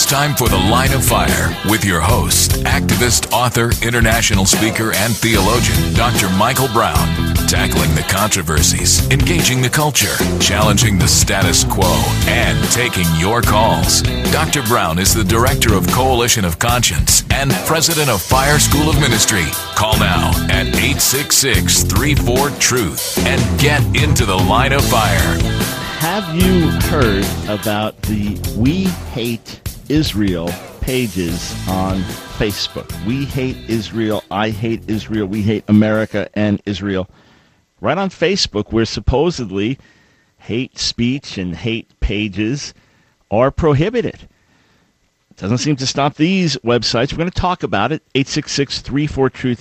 It's time for The Line of Fire with your host, activist, author, international speaker, and theologian, Dr. Michael Brown. Tackling the controversies, engaging the culture, challenging the status quo, and taking your calls. Dr. Brown is the director of Coalition of Conscience and president of Fire School of Ministry. Call now at 866-34-TRUTH and get into the Line of Fire. Have you heard about the We Hate Israel pages on Facebook? We hate Israel, I hate Israel, we hate America and Israel. Right on Facebook, where supposedly hate speech and hate pages are prohibited. It doesn't seem to stop these websites. We're going to talk about it. 866-34-TRUTH,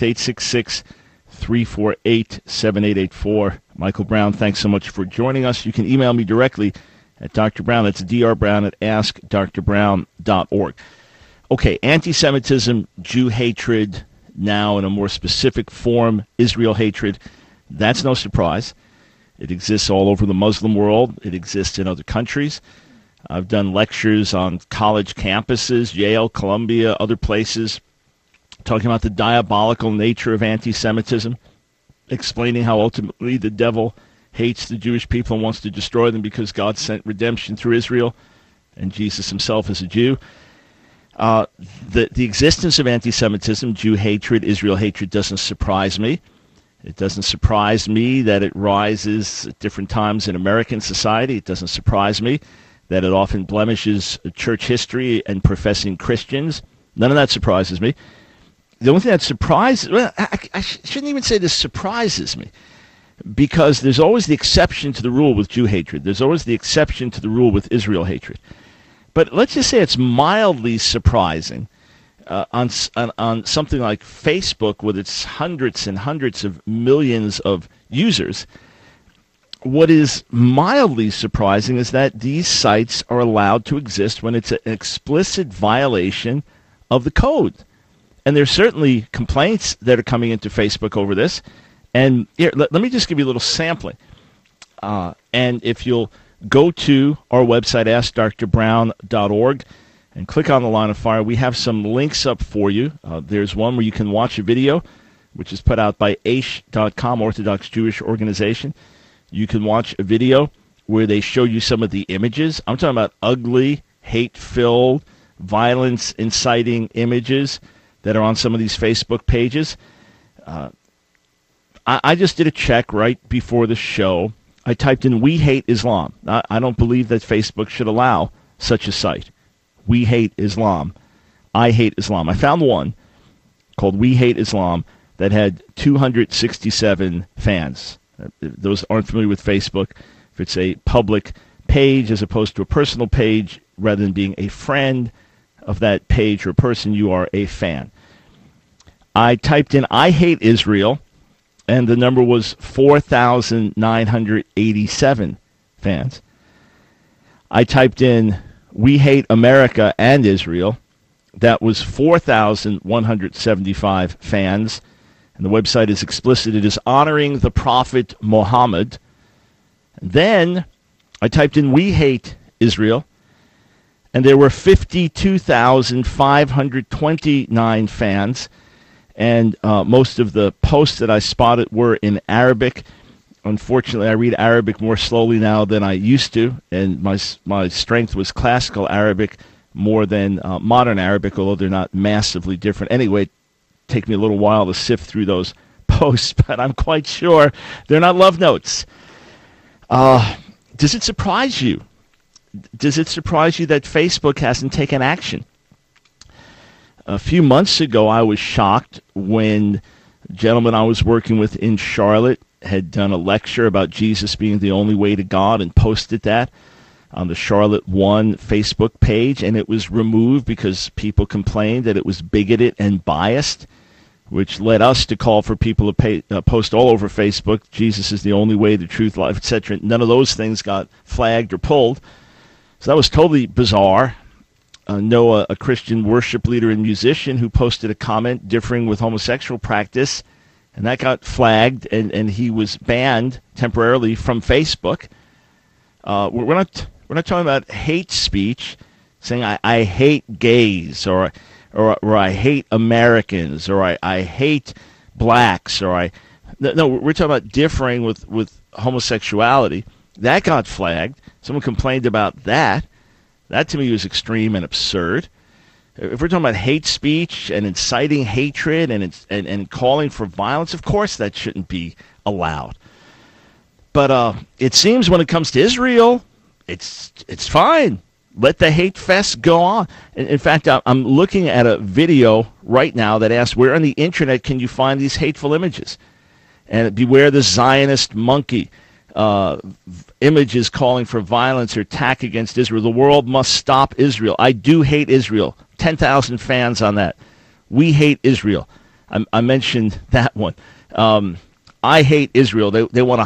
866-348-7884. Michael Brown, thanks so much for joining us. You can email me directly at Dr. Brown. That's drbrown at askdrbrown.org. Okay, anti-Semitism, Jew hatred, now in a more specific form, Israel hatred. That's no surprise. It exists all over the Muslim world. It exists in other countries. I've done lectures on college campuses, Yale, Columbia, other places, talking about the diabolical nature of anti-Semitism, explaining how ultimately the devil hates the Jewish people and wants to destroy them because God sent redemption through Israel, and Jesus himself is a Jew. The existence of anti-Semitism, Jew hatred, Israel hatred doesn't surprise me. It doesn't surprise me that it rises at different times in American society. It doesn't surprise me that it often blemishes church history and professing Christians. None of that surprises me. The only thing that surprises, well, I shouldn't even say this surprises me, because there's always the exception to the rule with Jew hatred. There's always the exception to the rule with Israel hatred. But let's just say it's mildly surprising on something like Facebook with its hundreds and hundreds of millions of users. What is mildly surprising is that these sites are allowed to exist when it's an explicit violation of the code. And there's certainly complaints that are coming into Facebook over this. And here, let me just give you a little sampling. And if you'll go to our website, askdrbrown.org, and click on the Line of Fire, we have some links up for you. There's one where you can watch a video, which is put out by Aish.com, Orthodox Jewish organization. You can watch a video where they show you some of the images. I'm talking about ugly, hate-filled, violence-inciting images that are on some of these Facebook pages. I just did a check right before the show. I typed in "We Hate Islam." I don't believe that Facebook should allow such a site. We Hate Islam. I Hate Islam. I found one called We Hate Islam that had 267 fans. Those aren't familiar with Facebook. If it's a public page as opposed to a personal page, rather than being a friend of that page or person, you are a fan. I typed in "I Hate Israel," and the number was 4,987 fans. I typed in "We Hate America and Israel." That was 4,175 fans. And the website is explicit. It is honoring the Prophet Muhammad. And then I typed in "We Hate Israel," and there were 52,529 fans. And most of the posts that I spotted were in Arabic. Unfortunately, I read Arabic more slowly now than I used to, and my strength was classical Arabic more than modern Arabic, although they're not massively different. Anyway, it take me a little while to sift through those posts, but I'm quite sure they're not love notes. Does it surprise you? Does it surprise you that Facebook hasn't taken action? A few months ago, I was shocked when a gentleman I was working with in Charlotte had done a lecture about Jesus being the only way to God and posted that on the Charlotte One Facebook page, and it was removed because people complained that it was bigoted and biased, which led us to call for people to post all over Facebook, Jesus is the only way, the truth, life, etc. None of those things got flagged or pulled. So that was totally bizarre. Noah, a Christian worship leader and musician, who posted a comment differing with homosexual practice, and that got flagged, and he was banned temporarily from Facebook. We're not talking about hate speech, saying I hate gays, or I hate Americans, or I hate blacks, or no, we're talking about differing with homosexuality. That got flagged. Someone complained about that. That to me was extreme and absurd. If we're talking about hate speech and inciting hatred and calling for violence, of course that shouldn't be allowed. But it seems when it comes to Israel, it's fine. Let the hate fest go on. In fact, I'm looking at a video right now that asks, where on the internet can you find these hateful images? And beware the Zionist monkey. Images calling for violence or attack against Israel. The world must stop Israel. I do hate Israel. 10,000 fans on that. We hate Israel. I mentioned that one. I hate Israel. They want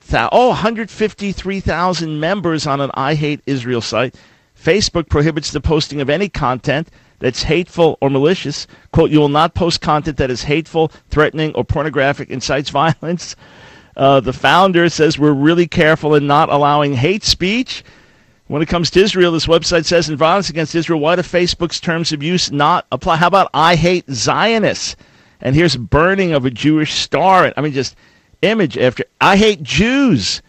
153,000 members on an I hate Israel site. Facebook prohibits the posting of any content that's hateful or malicious. Quote, you will not post content that is hateful, threatening, or pornographic, incites violence. The founder says we're really careful in not allowing hate speech. When it comes to Israel, this website says in violence against Israel, why do Facebook's terms of use not apply? How about I hate Zionists? And here's burning of a Jewish star. I mean, just image after. I hate Jews.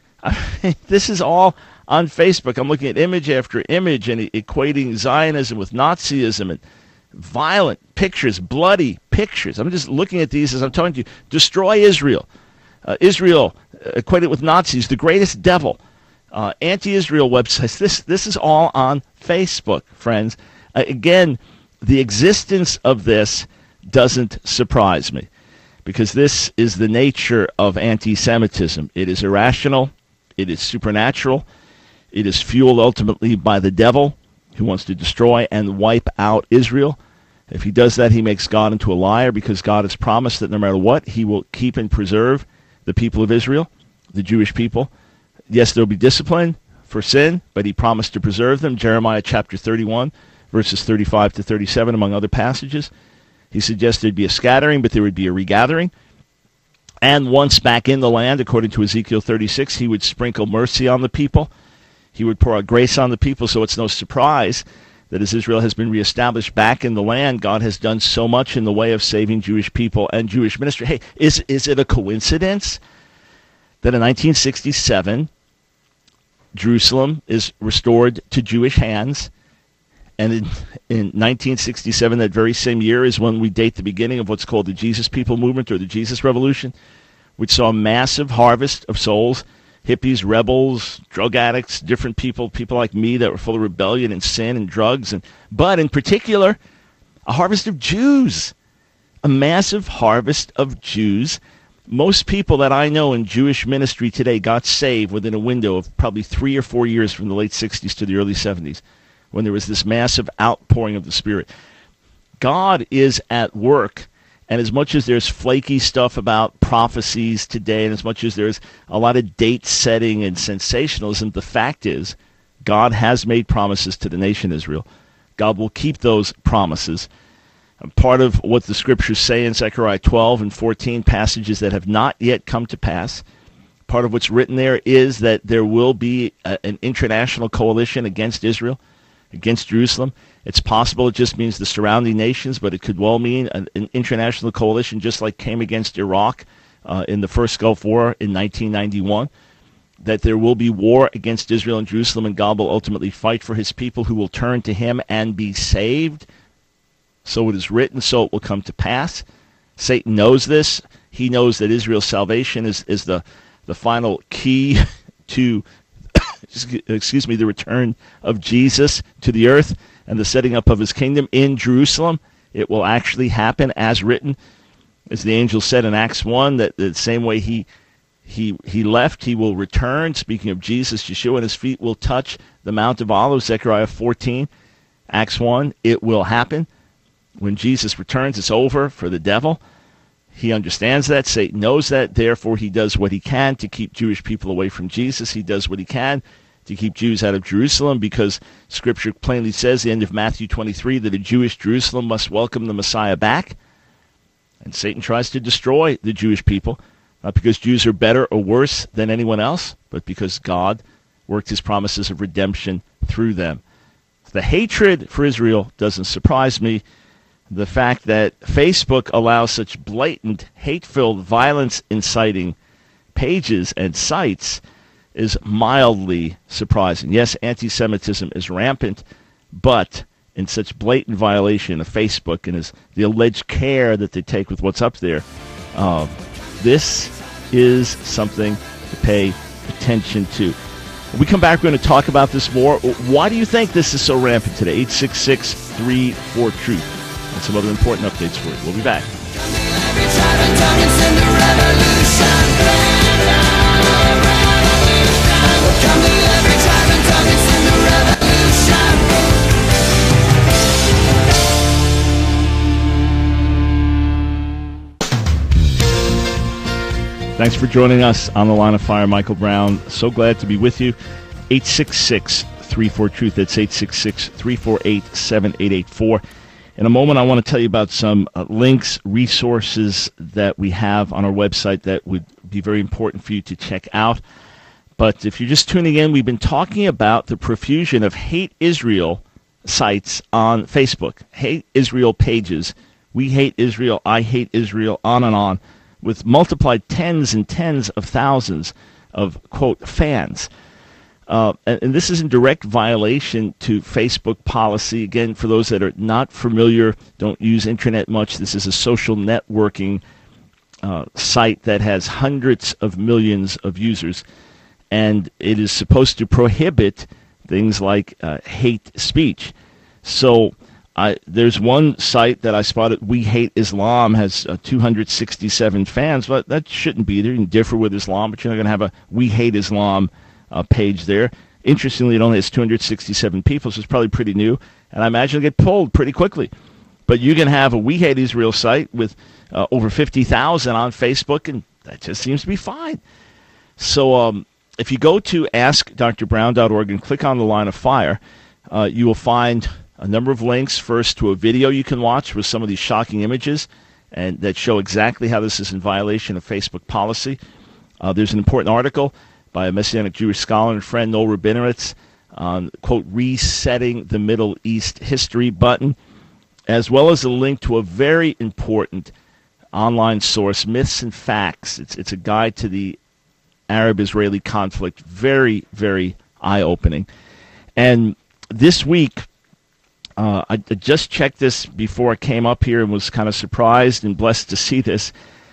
This is all on Facebook. I'm looking at image after image and equating Zionism with Nazism and violent pictures, bloody pictures. I'm just looking at these as I'm talking to you. Destroy Israel. Israel equated with Nazis, the greatest devil. Anti-Israel websites. This is all on Facebook, friends. Again, the existence of this doesn't surprise me, because this is the nature of anti-Semitism. It is irrational. It is supernatural. It is fueled ultimately by the devil, who wants to destroy and wipe out Israel. If he does that, he makes God into a liar, because God has promised that no matter what, he will keep and preserve the people of Israel, the Jewish people. Yes, there will be discipline for sin, but he promised to preserve them. Jeremiah chapter 31, verses 35 to 37, among other passages. He suggested there'd be a scattering, but there would be a regathering. And once back in the land, according to Ezekiel 36, he would sprinkle mercy on the people. He would pour out grace on the people, so it's no surprise that as Israel has been reestablished back in the land, God has done so much in the way of saving Jewish people and Jewish ministry. Hey, is it a coincidence that in 1967, Jerusalem is restored to Jewish hands, and in 1967, that very same year, is when we date the beginning of what's called the Jesus People Movement, or the Jesus Revolution, which saw a massive harvest of souls, hippies, rebels, drug addicts, different people like me that were full of rebellion and sin and drugs, but in particular, a harvest of Jews, a massive harvest of Jews. Most people that I know in Jewish ministry today got saved within a window of probably 3 or 4 years, from the late 60s to the early 70s, when there was this massive outpouring of the Spirit. God is at work. And as much as there's flaky stuff about prophecies today, and as much as there's a lot of date setting and sensationalism, the fact is God has made promises to the nation Israel. God will keep those promises. And part of what the scriptures say in Zechariah 12 and 14, passages that have not yet come to pass, part of what's written there is that there will be an international coalition against Israel, against Jerusalem. It's possible it just means the surrounding nations, but it could well mean an international coalition, just like came against Iraq in the first Gulf War in 1991, that there will be war against Israel and Jerusalem, and God will ultimately fight for his people, who will turn to him and be saved. So it is written, so it will come to pass. Satan knows this. He knows that Israel's salvation is the final key to the return of Jesus to the earth and the setting up of his kingdom in Jerusalem. It will actually happen as written. As the angel said in Acts 1, that the same way he left, he will return. Speaking of Jesus, Yeshua, and his feet will touch the Mount of Olives, Zechariah 14, Acts 1. It will happen. When Jesus returns, it's over for the devil. He understands that. Satan knows that. Therefore, he does what he can to keep Jewish people away from Jesus. He does what he can to keep Jews out of Jerusalem, because Scripture plainly says, the end of Matthew 23, that a Jewish Jerusalem must welcome the Messiah back. And Satan tries to destroy the Jewish people, not because Jews are better or worse than anyone else, but because God worked his promises of redemption through them. The hatred for Israel doesn't surprise me. The fact that Facebook allows such blatant, hate-filled, violence-inciting pages and sites is mildly surprising. Yes, anti-Semitism is rampant, but in such blatant violation of Facebook and the alleged care that they take with what's up there, this is something to pay attention to. When we come back, we're going to talk about this more. Why do you think this is so rampant today? 866-34-TRUTH. And some other important updates for you. We'll be back. Thanks for joining us on The Line of Fire. Michael Brown, so glad to be with you. 866-34-TRUTH. That's 866-348-7884. In a moment, I want to tell you about some links, resources that we have on our website that would be very important for you to check out. But if you're just tuning in, we've been talking about the profusion of Hate Israel sites on Facebook, Hate Israel pages, We Hate Israel, I Hate Israel, on, with multiplied tens and tens of thousands of, quote, fans. And this is in direct violation to Facebook policy. Again, for those that are not familiar, don't use internet much, this is a social networking site that has hundreds of millions of users. And it is supposed to prohibit things like hate speech. So there's one site that I spotted, We Hate Islam, has 267 fans, but that shouldn't be there. You can differ with Islam, but you're not going to have a We Hate Islam page there. Interestingly, it only has 267 people, so it's probably pretty new, and I imagine it'll get pulled pretty quickly. But you can have a We Hate Israel site with over 50,000 on Facebook, and that just seems to be fine. So if you go to AskDrBrown.org and click on The Line of Fire, you will find a number of links. First, to a video you can watch with some of these shocking images and that show exactly how this is in violation of Facebook policy. There's an important article by a Messianic Jewish scholar and friend, Noel Rabinowitz, on, quote, resetting the Middle East history button, as well as a link to a very important online source, Myths and Facts. It's a guide to the Arab-Israeli conflict. Very, very eye-opening. And this week, I just checked this before I came up here and was kind of surprised and blessed to see this.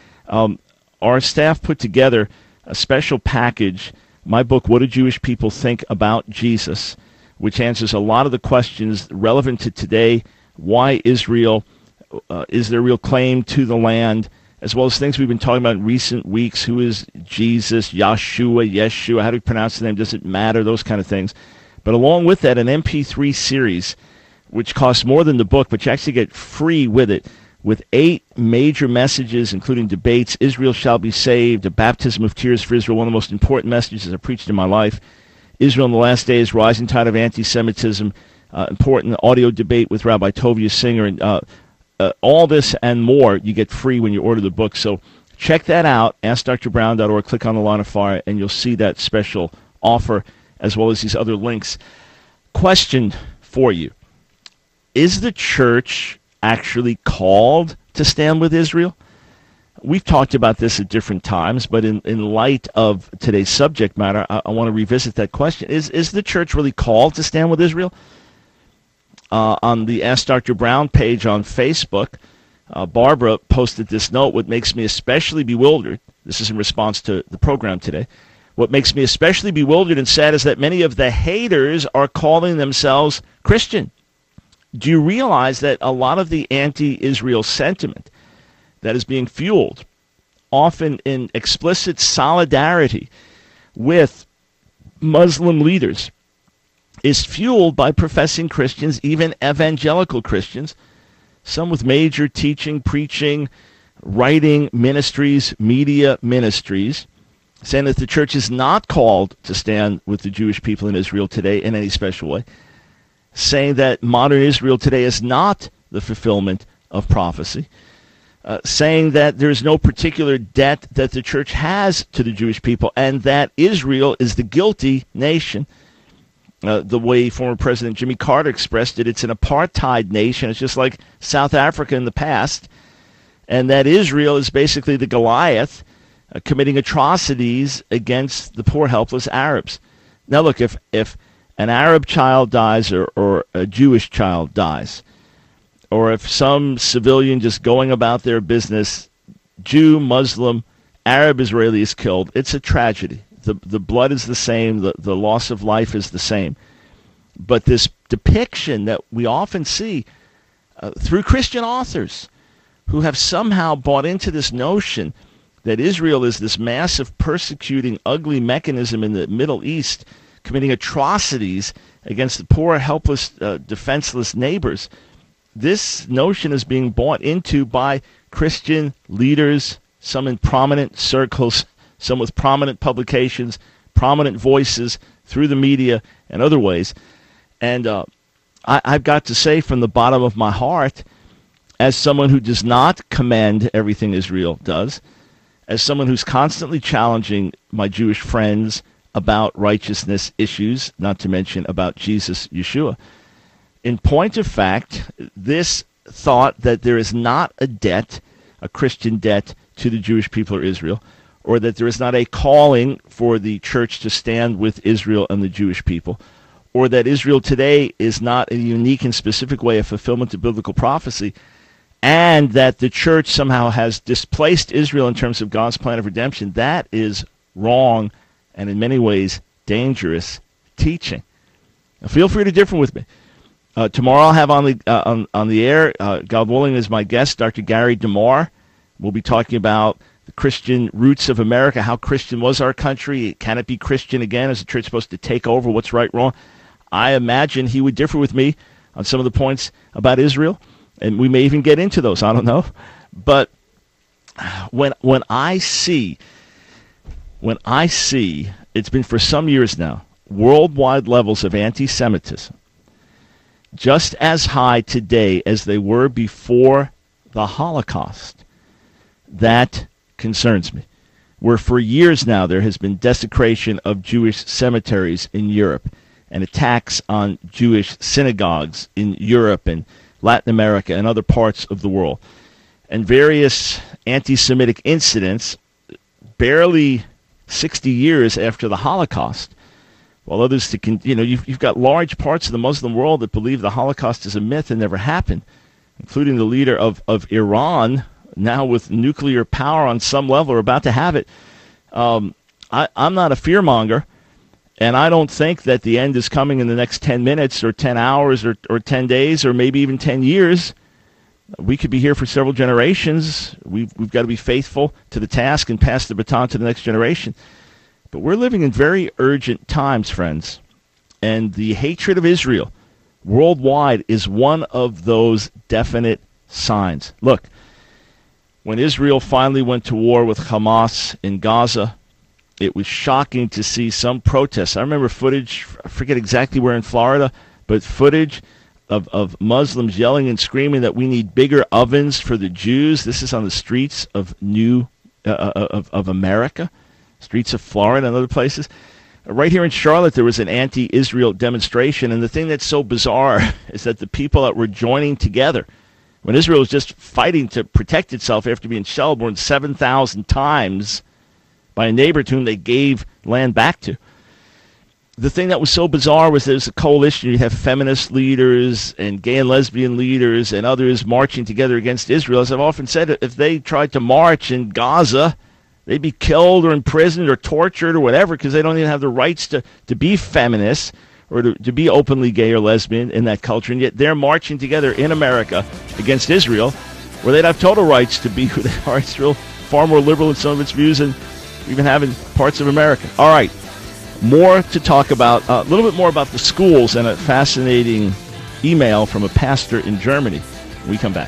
Our staff put together a special package, my book, What Do Jewish People Think About Jesus?, which answers a lot of the questions relevant to today. Why Israel? Is there a real claim to the land? As well as things we've been talking about in recent weeks. Who is Jesus? Yeshua? How do you pronounce the name? Does it matter? Those kind of things. But along with that, an MP3 series, which costs more than the book, but you actually get free with it, with 8 major messages, including debates, Israel shall be saved, a baptism of tears for Israel, one of the most important messages I preached in my life, Israel in the last days, rising tide of anti-Semitism, important audio debate with Rabbi Tovia Singer, and all this and more you get free when you order the book. So check that out, AskDrBrown.org, click on The Line of Fire, and you'll see that special offer, as well as these other links. Question for you. Is the church actually called to stand with Israel? We've talked about this at different times, but in light of today's subject matter, I want to revisit that question. Is the church really called to stand with Israel? On the Ask Dr. Brown page on Facebook, Barbara posted this note. What makes me especially bewildered, this is in response to the program today, what makes me especially bewildered and sad is that many of the haters are calling themselves Christian. Do you realize that a lot of the anti-Israel sentiment that is being fueled, often in explicit solidarity with Muslim leaders, is fueled by professing Christians, even evangelical Christians, some with major teaching, preaching, writing ministries, media ministries, saying that the church is not called to stand with the Jewish people in Israel today in any special way, saying that modern Israel today is not the fulfillment of prophecy, saying that there is no particular debt that the church has to the Jewish people, and that Israel is the guilty nation. the way former President Jimmy Carter expressed it. It's an apartheid nation. It's just like South Africa in the past. And that Israel is basically the Goliath committing atrocities against the poor, helpless Arabs. Now, look, if an Arab child dies or a Jewish child dies, or if some civilian just going about their business, Jew, Muslim, Arab, Israeli is killed, it's a tragedy. The blood is the same. The loss of life is the same. But this depiction that we often see through Christian authors who have somehow bought into this notion that Israel is this massive, persecuting, ugly mechanism in the Middle East committing atrocities against the poor, helpless, defenseless neighbors. This notion is being bought into by Christian leaders, some in prominent circles, some with prominent publications, prominent voices through the media and other ways. And I've got to say from the bottom of my heart, as someone who does not commend everything Israel does, as someone who's constantly challenging my Jewish friends about righteousness issues, not to mention about Jesus, Yeshua, in point of fact, this thought that there is not a debt, a Christian debt to the Jewish people or Israel, or that there is not a calling for the church to stand with Israel and the Jewish people, or that Israel today is not a unique and specific way of fulfillment of biblical prophecy, and that the church somehow has displaced Israel in terms of God's plan of redemption, that is wrong and in many ways dangerous teaching. Now, feel free to differ with me. Tomorrow I'll have on the air, God willing, is my guest, Dr. Gary DeMar. We'll be talking about the Christian roots of America, how Christian was our country. Can it be Christian again? Is the church supposed to take over? What's right, wrong? I imagine he would differ with me on some of the points about Israel, and we may even get into those. I don't know. But when I see, it's been for some years now, worldwide levels of anti-Semitism, just as high today as they were before the Holocaust, that concerns me. Where for years now there has been desecration of Jewish cemeteries in Europe and attacks on Jewish synagogues in Europe and Latin America and other parts of the world, and various anti-Semitic incidents barely 60 years after the Holocaust. While others, you've got large parts of the Muslim world that believe the Holocaust is a myth and never happened, including the leader of Iran, now with nuclear power on some level, or about to have it. I'm not a fearmonger, and I don't think that the end is coming in the next 10 minutes or 10 hours or 10 days or maybe even 10 years. We could be here for several generations. We've got to be faithful to the task and pass the baton to the next generation. But we're living in very urgent times, friends. And the hatred of Israel worldwide is one of those definite signs. Look, when Israel finally went to war with Hamas in Gaza, it was shocking to see some protests. I remember footage, I forget exactly where in Florida, but footage of Muslims yelling and screaming that we need bigger ovens for the Jews. This is on the streets of of America, streets of Florida and other places. Right here in Charlotte, there was an anti-Israel demonstration, and the thing that's so bizarre is that the people that were joining together, when Israel was just fighting to protect itself after being shelled more than 7,000 times by a neighbor to whom they gave land back to. The thing that was so bizarre was there's a coalition. You have feminist leaders and gay and lesbian leaders and others marching together against Israel. As I've often said, if they tried to march in Gaza, they'd be killed or imprisoned or tortured or whatever, because they don't even have the rights to be feminists or to be openly gay or lesbian in that culture. And yet they're marching together in America against Israel, where they'd have total rights to be who they are. Israel, far more liberal in some of its views than even have in parts of America. All right. More to talk about, a little bit more about the schools and a fascinating email from a pastor in Germany when we come back.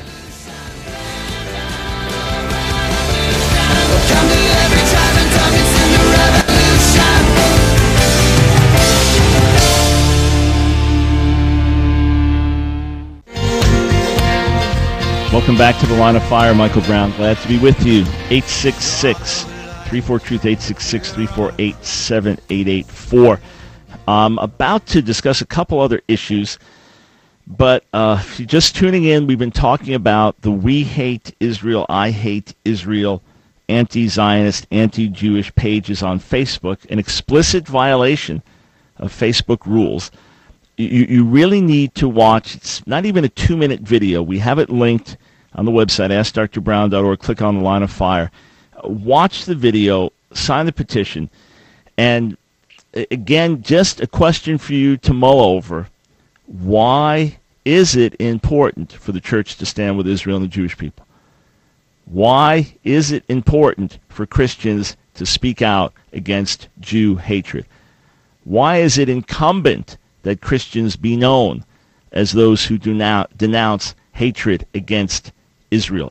Welcome back to the Line of Fire. Michael Brown, glad to be with you. 866-34-TRUTH, 866-348-7884. I'm about to discuss a couple other issues, but if you're just tuning in, we've been talking about the We Hate Israel, I Hate Israel, anti-Zionist, anti-Jewish pages on Facebook, an explicit violation of Facebook rules. You really need to watch. It's not even a 2-minute video. We have it linked on the website, AskDrBrown.org. Click on the Line of Fire. Watch the video, sign the petition, and again, just a question for you to mull over. Why is it important for the church to stand with Israel and the Jewish people? Why is it important for Christians to speak out against Jew hatred? Why is it incumbent that Christians be known as those who do not denounce hatred against Israel?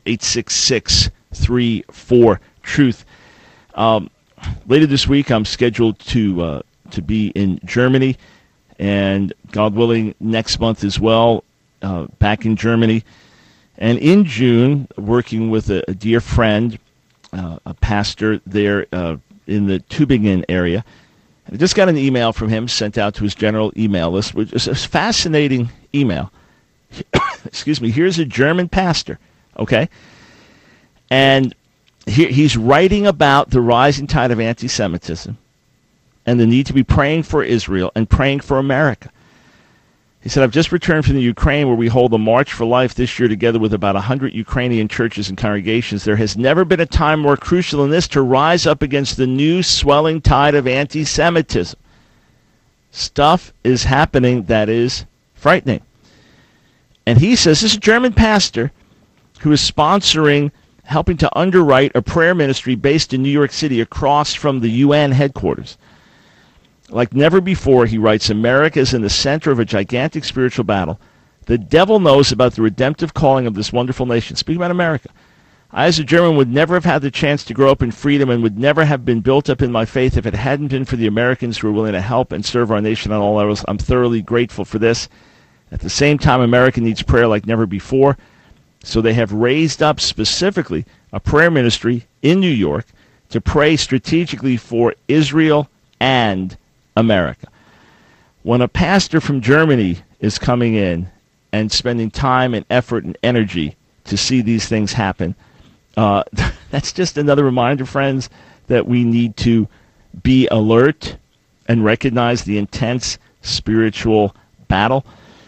866-34-TRUTH. Later this week, I'm scheduled to be in Germany, and God willing, next month as well, back in Germany. And in June, working with a dear friend, a pastor there in the Tübingen area. And I just got an email from him sent out to his general email list, which is a fascinating email. Excuse me. Here's a German pastor, okay? And he's writing about the rising tide of anti-Semitism and the need to be praying for Israel and praying for America. He said, I've just returned from the Ukraine, where we hold a March for Life this year together with about 100 Ukrainian churches and congregations. There has never been a time more crucial than this to rise up against the new swelling tide of anti-Semitism. Stuff is happening that is frightening. And he says, this is a German pastor who is sponsoring, helping to underwrite a prayer ministry based in New York City across from the UN headquarters. Like never before, he writes, America is in the center of a gigantic spiritual battle. The devil knows about the redemptive calling of this wonderful nation. Speaking about America. I, as a German, would never have had the chance to grow up in freedom and would never have been built up in my faith if it hadn't been for the Americans who are willing to help and serve our nation on all levels. I'm thoroughly grateful for this. At the same time, America needs prayer like never before. So they have raised up specifically a prayer ministry in New York to pray strategically for Israel and America. When a pastor from Germany is coming in and spending time and effort and energy to see these things happen, that's just another reminder, friends, that we need to be alert and recognize the intense spiritual battle.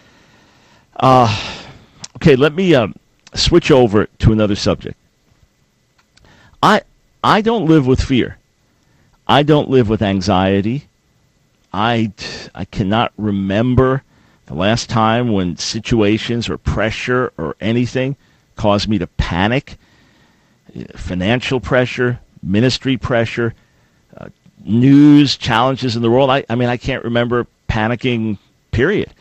Okay, let me switch over to another subject. I don't live with fear. I don't live with anxiety. I cannot remember the last time when situations or pressure or anything caused me to panic. Financial pressure, ministry pressure, news, challenges in the world. I mean, I can't remember panicking, period,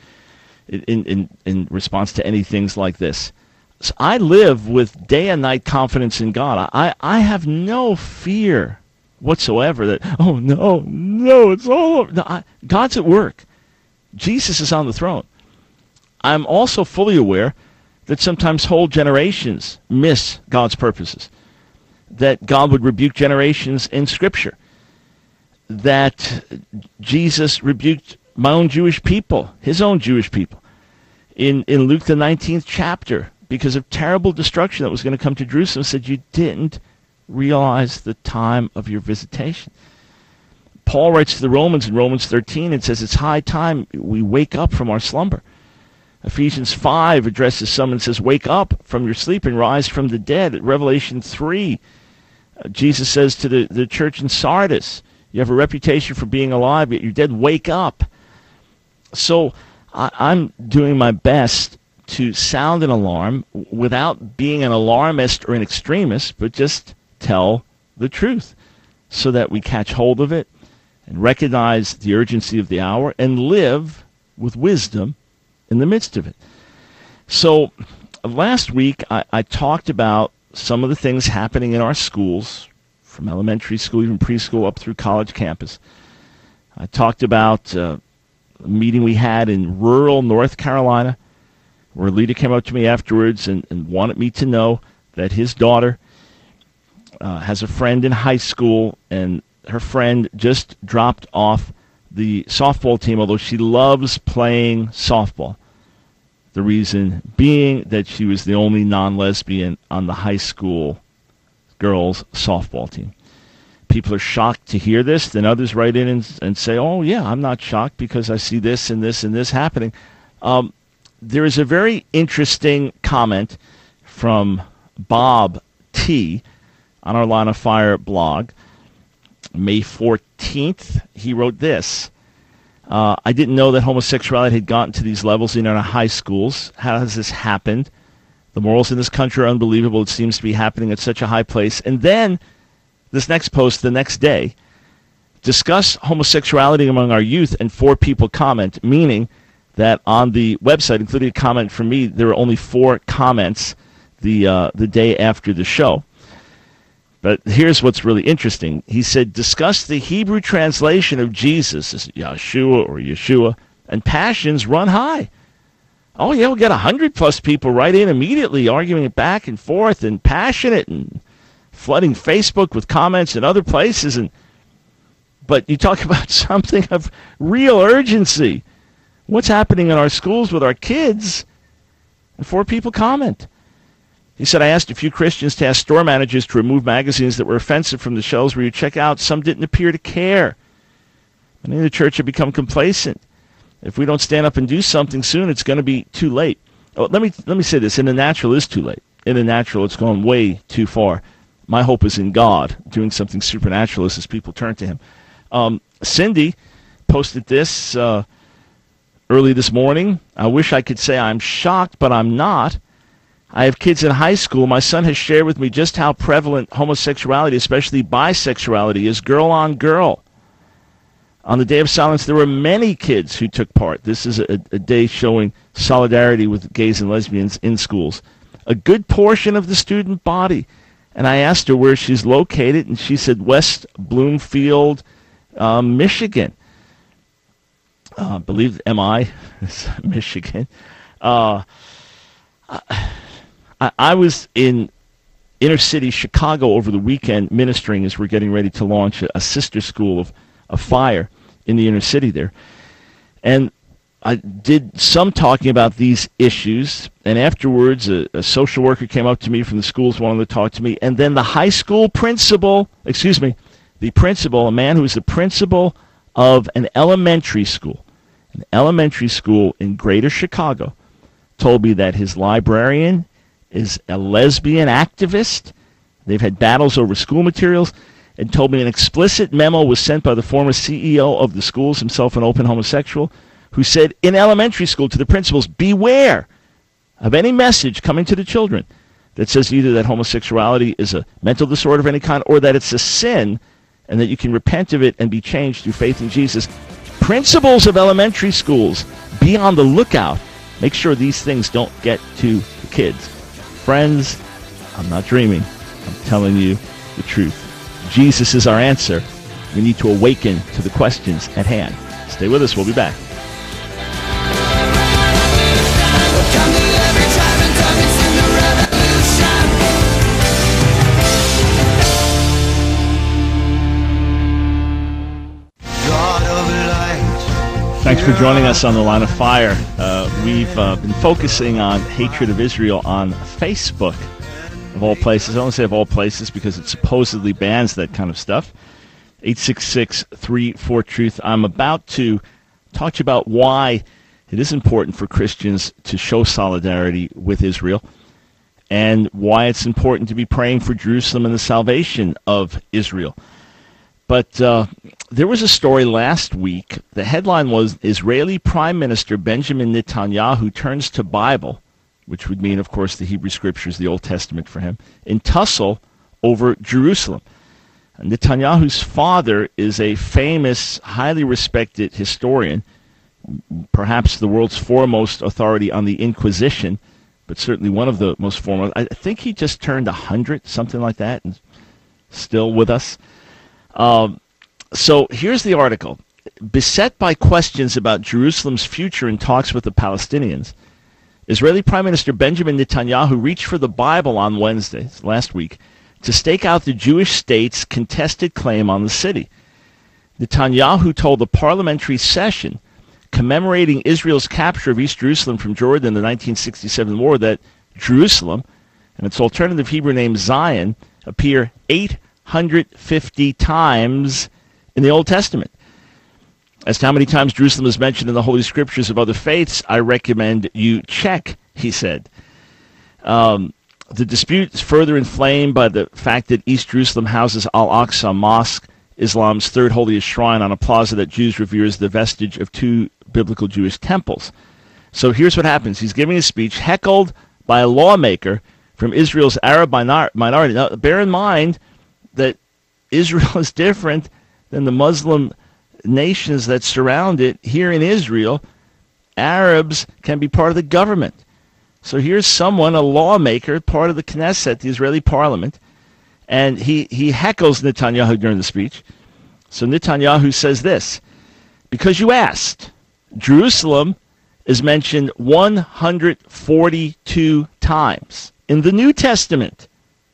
in response to any things like this. So I live with day and night confidence in God. I have no fear whatsoever that, oh, no, it's all over. No, God's at work. Jesus is on the throne. I'm also fully aware that sometimes whole generations miss God's purposes, that God would rebuke generations in Scripture, that Jesus rebuked my own Jewish people, his own Jewish people, in Luke the 19th chapter, because of terrible destruction that was going to come to Jerusalem, said you didn't realize the time of your visitation. Paul writes to the Romans in Romans 13 and says it's high time we wake up from our slumber. Ephesians 5 addresses someone and says, wake up from your sleep and rise from the dead. At Revelation 3, Jesus says to the church in Sardis, you have a reputation for being alive, yet you're dead. Wake up. So I'm doing my best to sound an alarm without being an alarmist or an extremist, but just tell the truth so that we catch hold of it and recognize the urgency of the hour and live with wisdom in the midst of it. So last week I talked about some of the things happening in our schools, from elementary school, even preschool, up through college campus. I talked about a meeting we had in rural North Carolina, where a leader came up to me afterwards and wanted me to know that his daughter has a friend in high school, and her friend just dropped off the softball team, although she loves playing softball. The reason being that she was the only non-lesbian on the high school girls softball team. People are shocked to hear this. Then others write in and say, oh, yeah, I'm not shocked because I see this and this and this happening. There is a very interesting comment from Bob T. on our Line of Fire blog. May 14th, he wrote this. I didn't know that homosexuality had gotten to these levels in our high schools. How has this happened? The morals in this country are unbelievable. It seems to be happening at such a high place. And then this next post the next day, discuss homosexuality among our youth, and 4 people comment, meaning that on the website, including a comment from me, there were only 4 comments the day after the show. But here's what's really interesting. He said, discuss the Hebrew translation of Jesus as Yahshua or Yeshua, and passions run high. Oh, yeah, we'll get 100+ people right in immediately, arguing it back and forth and passionate and flooding Facebook with comments and other places. But you talk about something of real urgency. What's happening in our schools with our kids? And 4 people comment. He said, I asked a few Christians to ask store managers to remove magazines that were offensive from the shelves where you check out. Some didn't appear to care. Many in the church have become complacent. If we don't stand up and do something soon, it's going to be too late. Oh, let me say this. In the natural, it's too late. In the natural, it's gone way too far. My hope is in God, doing something supernatural as people turn to him. Cindy posted this early this morning. I wish I could say I'm shocked, but I'm not. I have kids in high school. My son has shared with me just how prevalent homosexuality, especially bisexuality, is girl on girl. On the Day of Silence, there were many kids who took part. This is a day showing solidarity with gays and lesbians in schools. A good portion of the student body. And I asked her where she's located, and she said West Bloomfield, Michigan. I believe MI is Michigan. I was in inner city Chicago over the weekend ministering as we're getting ready to launch a sister school of fire in the inner city there. And I did some talking about these issues, and afterwards a social worker came up to me from the schools, wanted to talk to me, and then the high school principal, the principal, a man who was the principal of an elementary school in Greater Chicago, told me that his librarian is a lesbian activist. They've had battles over school materials, and told me an explicit memo was sent by the former CEO of the schools, himself an open homosexual, who said in elementary school to the principals, beware of any message coming to the children that says either that homosexuality is a mental disorder of any kind or that it's a sin and that you can repent of it and be changed through faith in Jesus. Principals of elementary schools, be on the lookout. Make sure these things don't get to the kids. Friends, I'm not dreaming. I'm telling you the truth. Jesus is our answer. We need to awaken to the questions at hand. Stay with us. We'll be back. Thanks for joining us on the Line of Fire. We've been focusing on hatred of Israel on Facebook, of all places. I don't say of all places because it supposedly bans that kind of stuff. 866-34-TRUTH. I'm about to talk to you about why it is important for Christians to show solidarity with Israel and why it's important to be praying for Jerusalem and the salvation of Israel. But there was a story last week. The headline was, Israeli Prime Minister Benjamin Netanyahu turns to Bible, which would mean, of course, the Hebrew Scriptures, the Old Testament for him, in tussle over Jerusalem. Netanyahu's father is a famous, highly respected historian, perhaps the world's foremost authority on the Inquisition, but certainly one of the most foremost. I think he just turned 100, something like that, and still with us. So here's the article. Beset by questions about Jerusalem's future in talks with the Palestinians, Israeli Prime Minister Benjamin Netanyahu reached for the Bible on Wednesday, last week, to stake out the Jewish state's contested claim on the city. Netanyahu told the parliamentary session commemorating Israel's capture of East Jerusalem from Jordan in the 1967 war that Jerusalem and its alternative Hebrew name Zion appear 850 times in the Old Testament. As to how many times Jerusalem is mentioned in the Holy Scriptures of other faiths, I recommend you check, he said. The dispute is further inflamed by the fact that East Jerusalem houses Al-Aqsa Mosque, Islam's third holiest shrine, on a plaza that Jews revere as the vestige of two biblical Jewish temples. So here's what happens. He's giving a speech heckled by a lawmaker from Israel's Arab minority. Now, bear in mind that Israel is different than the Muslim nations that surround it. Here in Israel, Arabs can be part of the government. So here's someone, a lawmaker, part of the Knesset, the Israeli parliament, and he heckles Netanyahu during the speech. So Netanyahu says this: because you asked, Jerusalem is mentioned 142 times in the New Testament.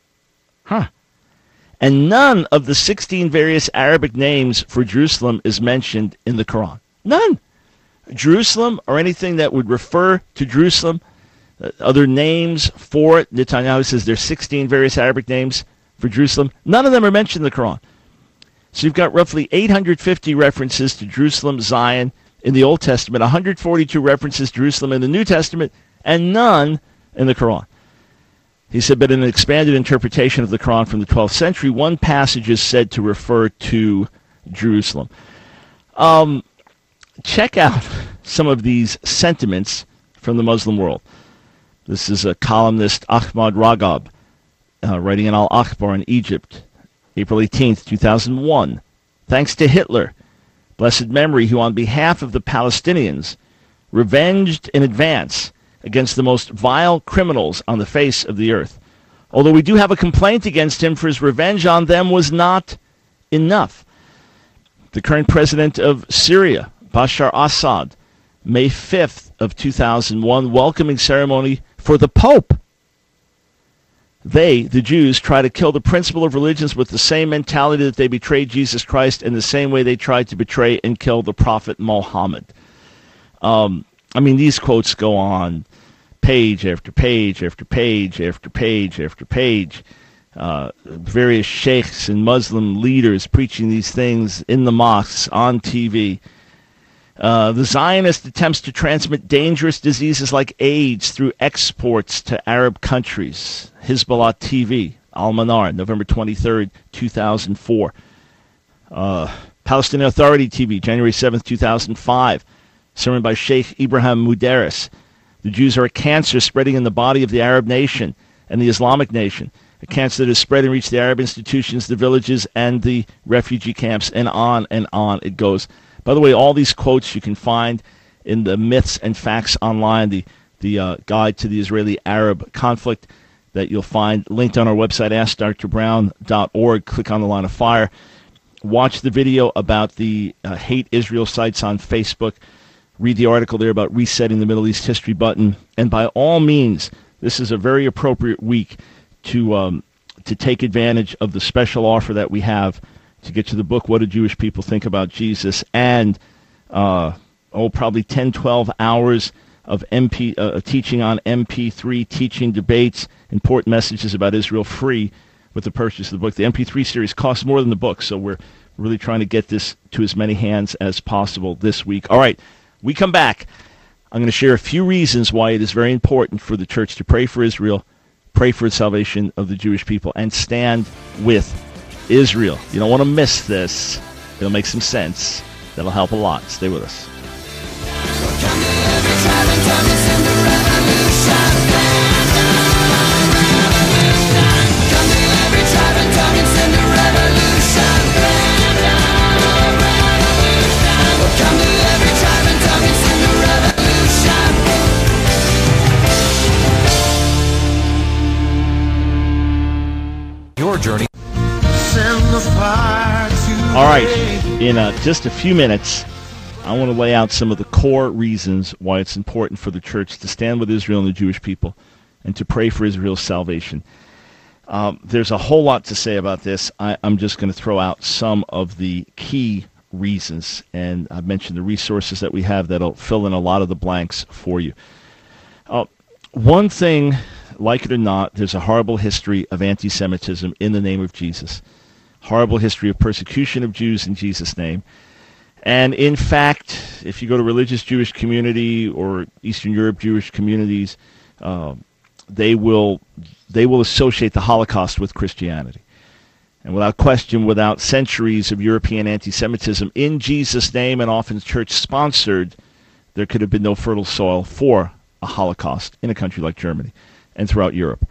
And none of the 16 various Arabic names for Jerusalem is mentioned in the Quran. None. Jerusalem, or anything that would refer to Jerusalem, other names for it. Netanyahu says there's 16 various Arabic names for Jerusalem. None of them are mentioned in the Quran. So you've got roughly 850 references to Jerusalem, Zion in the Old Testament, 142 references to Jerusalem in the New Testament, and none in the Quran. He said, but in an expanded interpretation of the Quran from the 12th century, one passage is said to refer to Jerusalem. Check out some of these sentiments from the Muslim world. This is a columnist, Ahmad Ragab, writing in Al-Akhbar in Egypt, April 18th, 2001. Thanks to Hitler, blessed memory, who on behalf of the Palestinians revenged in advance against the most vile criminals on the face of the earth. Although we do have a complaint against him, for his revenge on them was not enough. The current president of Syria, Bashar Assad, May 5th of 2001, welcoming ceremony for the Pope. They, the Jews, try to kill the principle of religions with the same mentality that they betrayed Jesus Christ in the same way they tried to betray and kill the Prophet Muhammad. These quotes go on page after page after page after page after page. Various sheikhs and Muslim leaders preaching these things in the mosques, on TV. The Zionist attempts to transmit dangerous diseases like AIDS through exports to Arab countries. Hezbollah TV, Al-Manar, November 23rd, 2004. Palestinian Authority TV, January 7th, 2005. Sermon by Sheikh Ibrahim Mudaris. The Jews are a cancer spreading in the body of the Arab nation and the Islamic nation. A cancer that has spread and reached the Arab institutions, the villages, and the refugee camps, and on it goes. By the way, all these quotes you can find in the Myths and Facts Online, the guide to the Israeli-Arab conflict that you'll find linked on our website, AskDrBrown.org. Click on the line of fire. Watch the video about the Hate Israel sites on Facebook. Read the article there about resetting the Middle East history button. And by all means, this is a very appropriate week to take advantage of the special offer that we have to get you the book, What Do Jewish People Think About Jesus, and probably 10, 12 hours of teaching on MP3, teaching debates, important messages about Israel, free with the purchase of the book. The MP3 series costs more than the book, so we're really trying to get this to as many hands as possible this week. All right, we come back. I'm going to share a few reasons why it is very important for the church to pray for Israel, pray for the salvation of the Jewish people, and stand with Israel. You don't want to miss this. It'll make some sense. That'll help a lot. Stay with us. Your journey. All right, in just a few minutes, I want to lay out some of the core reasons why it's important for the church to stand with Israel and the Jewish people and to pray for Israel's salvation. There's a whole lot to say about this. I'm just going to throw out some of the key reasons. And I've mentioned the resources that we have that'll fill in a lot of the blanks for you. One thing, like it or not, there's a horrible history of anti-Semitism in the name of Jesus. Horrible history of persecution of Jews in Jesus' name. And in fact, if you go to religious Jewish community or Eastern Europe Jewish communities, they will associate the Holocaust with Christianity. And without question, without centuries of European anti-Semitism in Jesus' name and often church-sponsored, there could have been no fertile soil for a Holocaust in a country like Germany and throughout Europe.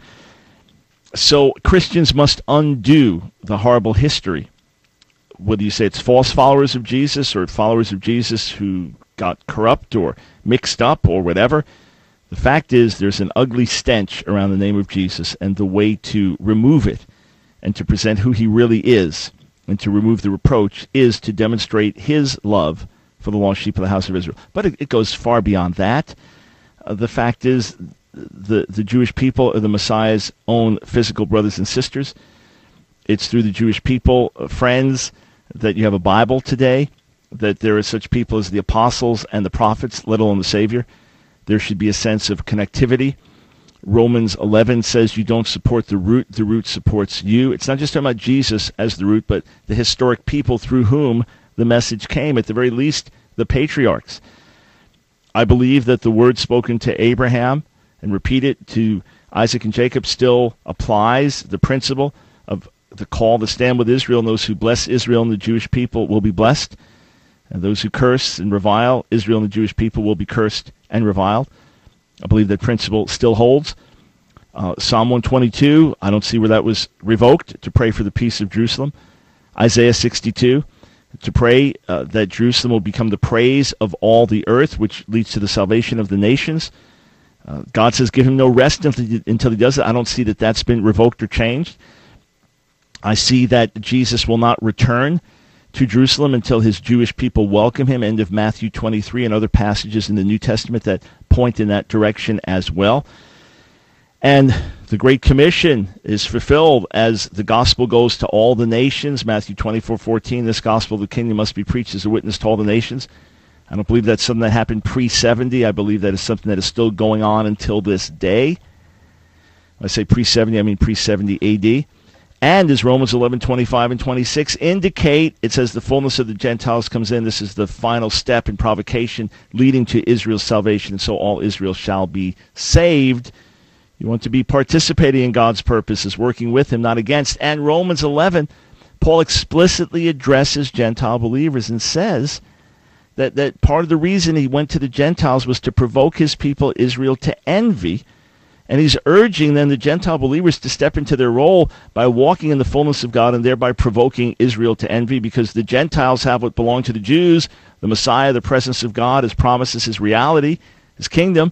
So Christians must undo the horrible history, whether you say it's false followers of Jesus or followers of Jesus who got corrupt or mixed up or whatever. The fact is there's an ugly stench around the name of Jesus, and the way to remove it and to present who he really is and to remove the reproach is to demonstrate his love for the lost sheep of the house of Israel. But it goes far beyond that. The fact is the Jewish people are the Messiah's own physical brothers and sisters. It's through the Jewish people, friends, that you have a Bible today, that there are such people as the apostles and the prophets, let alone the Savior. There should be a sense of connectivity. Romans 11 says you don't support the root supports you. It's not just talking about Jesus as the root, but the historic people through whom the message came, at the very least, the patriarchs. I believe that the word spoken to Abraham and repeated to Isaac and Jacob still applies. The principle of the call to stand with Israel, and those who bless Israel and the Jewish people will be blessed. And those who curse and revile Israel and the Jewish people will be cursed and reviled. I believe that principle still holds. Psalm 122, I don't see where that was revoked, to pray for the peace of Jerusalem. Isaiah 62, to pray that Jerusalem will become the praise of all the earth, which leads to the salvation of the nations. God says give him no rest until he does it. I don't see that that's been revoked or changed. I see that Jesus will not return to Jerusalem until his Jewish people welcome him, end of Matthew 23 and other passages in the New Testament that point in that direction as well. And the Great Commission is fulfilled as the gospel goes to all the nations. Matthew 24:14, this gospel of the kingdom must be preached as a witness to all the nations. I don't believe that's something that happened pre-70. I believe that is something that is still going on until this day. When I say pre-70, I mean pre-70 AD. And as Romans 11:25 and 26 indicate, it says the fullness of the Gentiles comes in. This is the final step in provocation leading to Israel's salvation, and so all Israel shall be saved. You want to be participating in God's purposes, working with him, not against. And Romans 11, Paul explicitly addresses Gentile believers and says that part of the reason he went to the Gentiles was to provoke his people Israel to envy. And he's urging then the Gentile believers to step into their role by walking in the fullness of God and thereby provoking Israel to envy, because the Gentiles have what belonged to the Jews, the Messiah, the presence of God, his promises, his reality, his kingdom.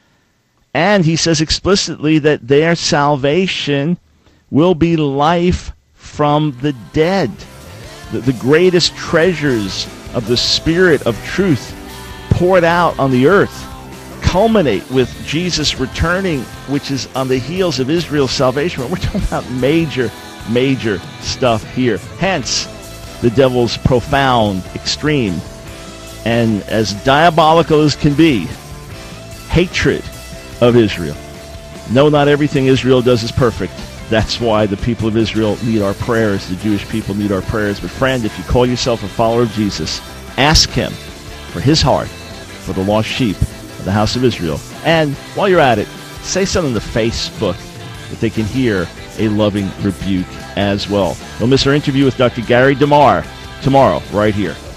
And he says explicitly that their salvation will be life from the dead. The greatest treasures of the Spirit of truth poured out on the earth culminate with Jesus returning, which is on the heels of Israel's salvation. We're talking about major, major stuff here. Hence, the devil's profound, extreme, and as diabolical as can be, hatred of Israel. No, not everything Israel does is perfect. That's why the people of Israel need our prayers. The Jewish people need our prayers. But friend, if you call yourself a follower of Jesus, ask him for his heart for the lost sheep of the house of Israel. And while you're at it, say something to Facebook that they can hear a loving rebuke as well. Don't miss our interview with Dr. Gary DeMar tomorrow right here.